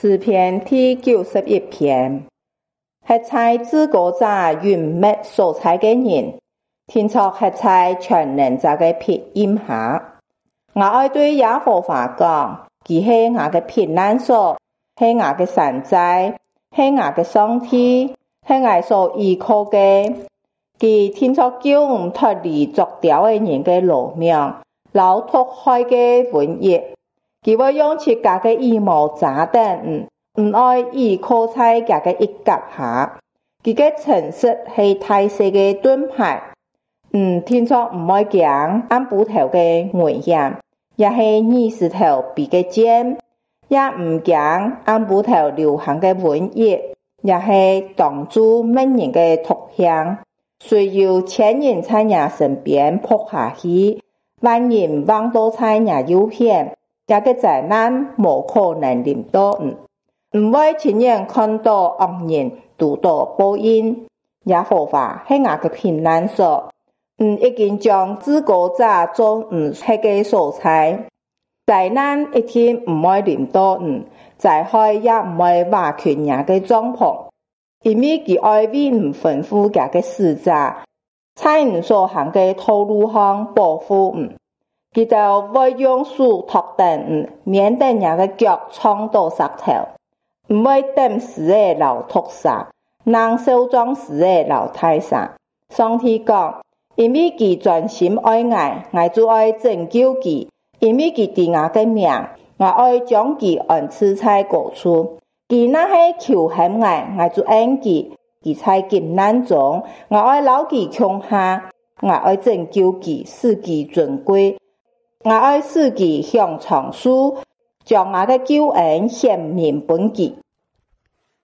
诗篇第91篇，黑菜自古者云灭所采嘅人，天作黑菜全能者嘅庇荫下。我愛對耶和華講，佢係我嘅避難所，係我嘅山寨，係我嘅上帝，係我所依靠嘅。佢天作叫我脫離作刁嘅人嘅羅命，老脫開嘅瘟疫。佢會用自家嘅羽毛炸彈，唔愛依靠在家嘅一角下。佢嘅誠實係大細嘅盾牌，天作唔愛驚按布頭嘅危險，也係20頭鼻嘅劍，也唔驚按布頭流行嘅瘟疫，也係擋住滅人嘅毒槍。雖有千人在你身邊撲下去，萬人望到在你右邊，也個災難無可能臨到唔會親眼看到惡人獨到報應。耶和華係我嘅避難所，已經將自古者做黑嘅所在，災難一天唔會臨到災害也唔會瓦缺你嘅帳篷，因為佢愛為吩咐佢嘅使者，在所行嘅道路上保護佢就會用手托定免得人嘅腳撞到石頭，唔會等死嘅流毒殺，能受傷死嘅流太殺。上帝講，因為佢專心愛我就愛拯救佢，因為佢知我嘅名，我愛將佢安置在高處。佢若係求恨我就恩佢，佢在急難中，我愛留佢強下，我愛拯救佢，使佢尊貴。我愛使佢向長樹，將我嘅救恩顯明本佢。